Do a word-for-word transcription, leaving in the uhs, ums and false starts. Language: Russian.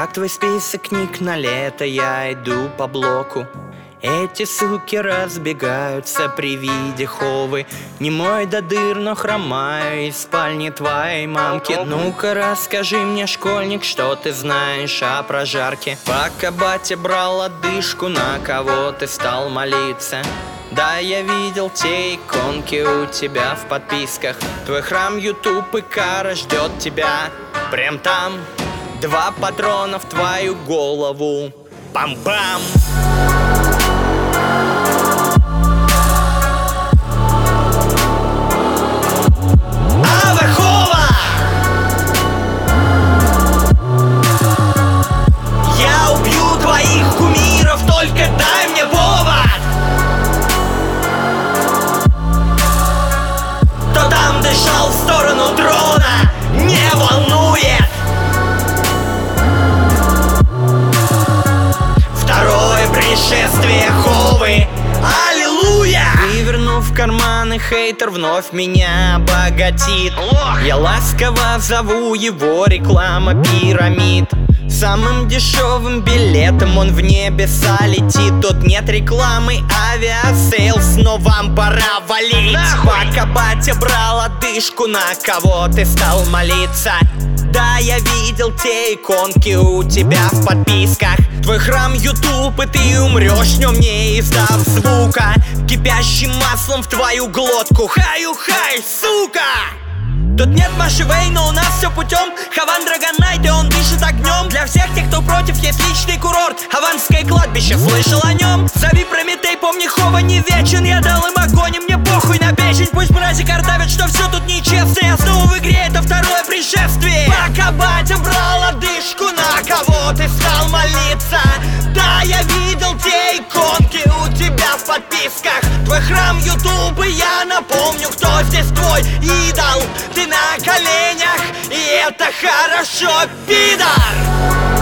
Как твой список книг на лето, я иду по блоку. Эти суки разбегаются при виде ховы. Не мой до дыр, но хромаю из спальни твоей мамки. Ну-ка расскажи мне, школьник, что ты знаешь о прожарке. Пока батя брал одышку, на кого ты стал молиться? Да, я видел те иконки у тебя в подписках. Твой храм YouTube и кара ждет тебя прям там. Два патрона в твою голову. Пам-пам! Я убью твоих кумиров, только дай мне повод. Кто там дышал в сторону дрона, не волнует. Второе пришествие Ховы, аллилуйя! Вывернув карманы, хейтер вновь меня обогатит. Я ласково зову его, реклама пирамид. Самым дешевым билетом он в небеса летит. Тут нет рекламы, авиасейлс, но вам пора валить. Пока батя брал одышку, на кого ты стал молиться? Да, я видел те иконки у тебя в подписках. Твой храм YouTube, и ты умрешь в нем, не издав звука. Кипящим маслом в твою глотку. Хаю-хай, сука! Тут нет Маши Вэй, но у нас все путем. Хаван Драгонайт, и он дышит огнем. Для всех тех, кто против, есть личный курорт. Хаванское кладбище, слышал о нем? Зови Прометей, помни, Хова не вечен. Я дал им огонь, и мне похуй на печень. Пусть мрази картавят, что все тут нечестно. Я снова в игре, это второе пришествие. Пока батя брал одышку, на кого ты стал молиться? Да, я видел те иконки у тебя в подписках. Твой храм YouTube, и я напомню, кто здесь твой идол. Ты на коленях, и это хорошо, пидор!